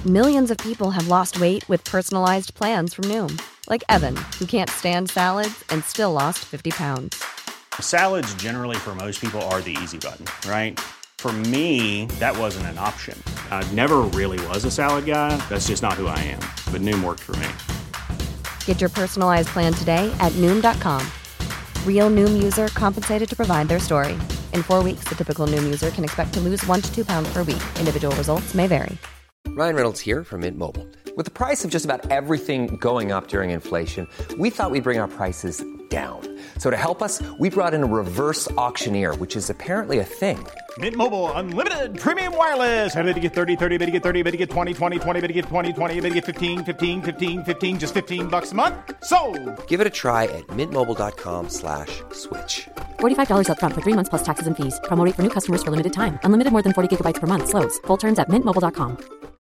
Millions of people have lost weight with personalized plans from Noom. Like Evan, who can't stand salads and still lost 50 pounds. Salads generally for most people are the easy button, right? For me, that wasn't an option. I never really was a salad guy. That's just not who I am. But Noom worked for me. Get your personalized plan today at Noom.com. Real Noom user compensated to provide their story. In 4 weeks, the typical Noom user can expect to lose 1 to 2 pounds per week. Individual results may vary. Ryan Reynolds here from Mint Mobile. With the price of just about everything going up during inflation, we thought we'd bring our prices down. So to help us, we brought in a reverse auctioneer, which is apparently a thing. Mint Mobile Unlimited Premium Wireless. How to get 30, 30, bit to get 30, bit to get 20, 20, 20, bit to get 20, 20, bit to get 15, 15, 15, 15, just $15 a month? Sold! Give it a try at mintmobile.com/switch. $45 up front for 3 months plus taxes and fees. Promo rate for new customers for limited time. Unlimited more than 40 gigabytes per month. Slows full terms at mintmobile.com.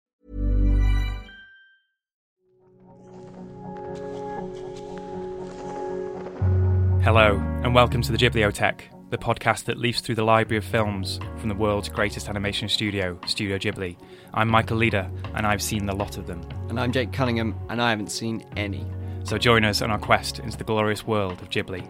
Hello, and welcome to the Ghibliotheque, the podcast that leafs through the library of films from the world's greatest animation studio, Studio Ghibli. I'm Michael Leader, and I've seen a lot of them. And I'm Jake Cunningham, and I haven't seen any. So join us on our quest into the glorious world of Ghibli.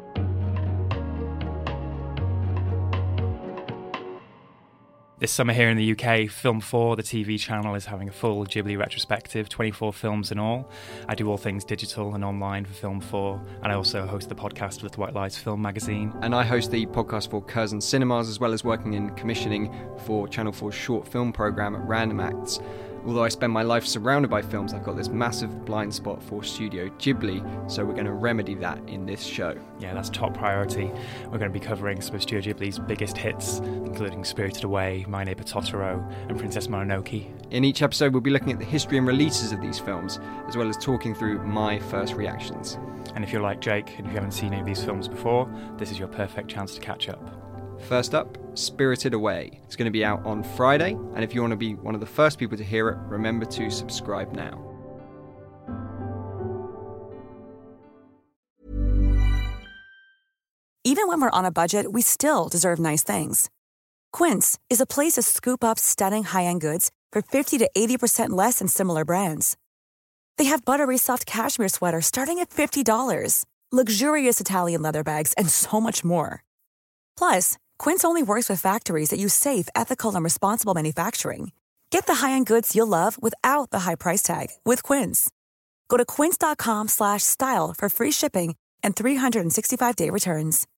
This summer here in the UK, Film 4, the TV channel, is having a full Ghibli retrospective, 24 films in all. I do all things digital and online for Film 4, and I also host the podcast for Little White Lies Film Magazine. And I host the podcast for Curzon Cinemas, as well as working in commissioning for Channel 4's short film programme at Random Acts. Although I spend my life surrounded by films, I've got this massive blind spot for Studio Ghibli, so we're going to remedy that in this show. Yeah, that's top priority. We're going to be covering some of Studio Ghibli's biggest hits, including Spirited Away, My Neighbor Totoro, and Princess Mononoke. In each episode, we'll be looking at the history and releases of these films, as well as talking through my first reactions. And if you're like Jake, and if you haven't seen any of these films before, this is your perfect chance to catch up. First up, Spirited Away. It's going to be out on Friday, and if you want to be one of the first people to hear it, remember to subscribe now. Even when we're on a budget, we still deserve nice things. Quince is a place to scoop up stunning high-end goods for 50 to 80% less than similar brands. They have buttery soft cashmere sweaters starting at $50, luxurious Italian leather bags, and so much more. Plus, Quince only works with factories that use safe, ethical, and responsible manufacturing. Get the high-end goods you'll love without the high price tag with Quince. Go to quince.com/style for free shipping and 365-day returns.